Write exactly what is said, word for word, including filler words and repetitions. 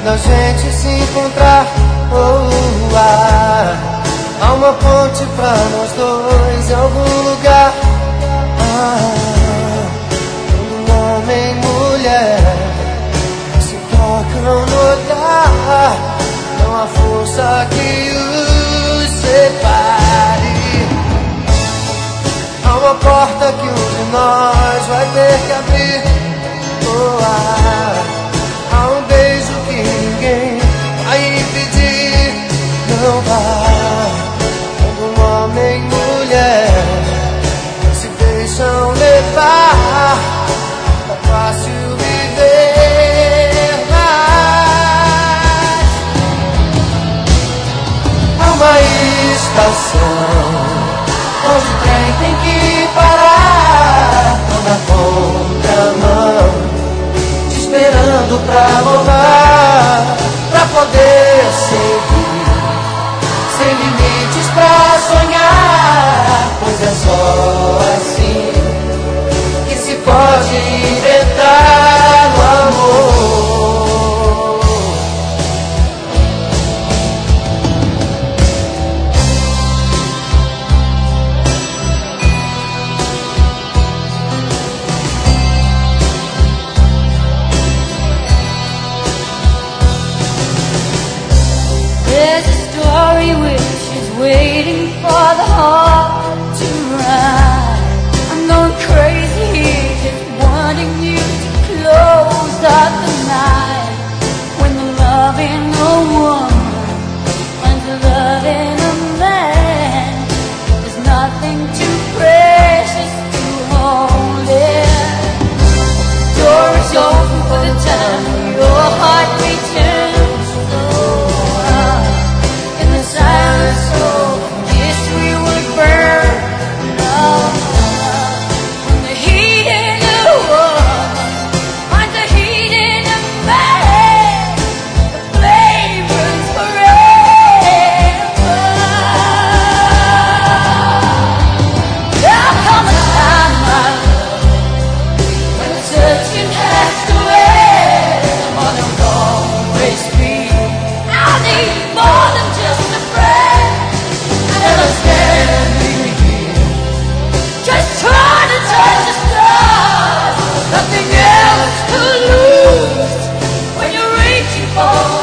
da gente se encontrar. Oh, ah, há uma ponte pra nós dois em algum lugar. Ah, quando homem e mulher se tocam no olhar, não há força que os separe. Há uma porta que um de nós vai ter que abrir. Oh, ah, há um beijo que ninguém vai impedir. Não vá. Quando um homem e mulher se deixam levar, é fácil viver, mas há uma estação onde o trem tem que parar, toda contramão, te esperando pra voltar, pra poder seguir, sem limites pra sonhar, pois é só assim que se pode inventar o amor. There's a story which is waiting for the heart to ride. I'm going crazy here, just wanting you to close up the night. When the love in a woman finds the love in a man, there's nothing too precious to hold it. Door is open for the time when your heart returns. Silence, oh, yes, we would burn. Love, when the heat in a woman finds the heat in a man, the flame burns forever. There'll come a time, my love, when the searching has to end. More than always be, I need more than just a friend. Never standing here, just trying to touch the stars. Nothing else to lose when you're reaching for